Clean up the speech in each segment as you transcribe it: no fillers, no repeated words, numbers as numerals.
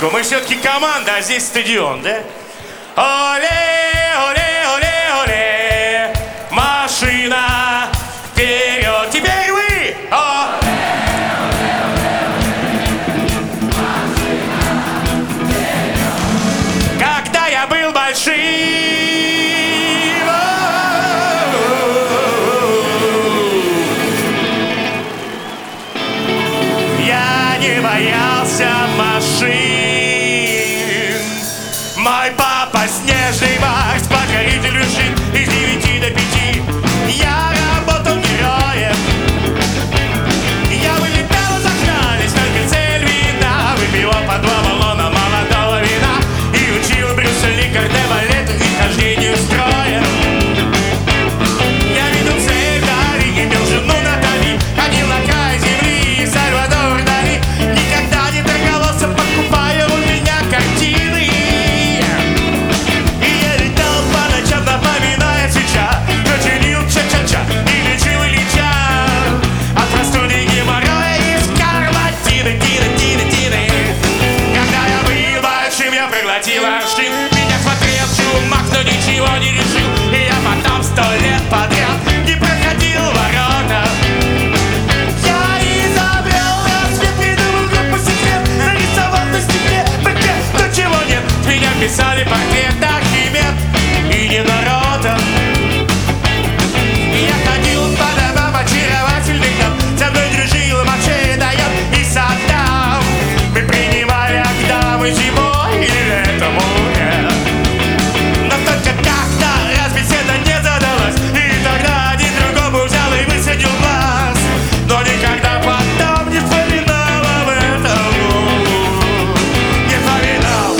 секундочку, мы все-таки команда, а здесь стадион, да? Оле, оле, оле, оле, машина, вперед, теперь вы! Когда я был большим, я не боялся машин. Мой папа снежный Макс, покоритель вершин из 9 до 5. Я работал героем, я вылетал из окна, лишь только цель вина. Выпила по 2 баллона молодого вина и учил Брюса Ли балету и хождению строем. Я видел цель вдали, имел жену Натали, ходил на край земли, Сальвадор Дали. Никогда не торговался, покупая у меня картины. И я летал по ночам, напоминая свеча, прочинил ча-ча-ча и лечил Ильича от простуды, геморроя и скарлатины, тины. Когда я был большим, я проглотил аршин. Меня смотрел чумак, но ничего не решил. И я потом 100 лет подряд не проходил ворота. Я изобрел рассвет, придумал группу секрет, нарисовал на стене портрет, но чего нет. С меня писали портрет Архимед и не народа. И я ходил по домам очаровательных дам, со мной дружил Маче, Дает и Саддам. Мы принимали агдамы зимой и летом море. Но только как-то раз беседа не задалась, и тогда один другому взял и высадил глаз. Но никогда потом не вспоминал об этом. Не вспоминал.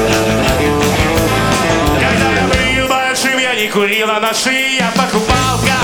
Когда я был большим, я не курил анаши, я покупал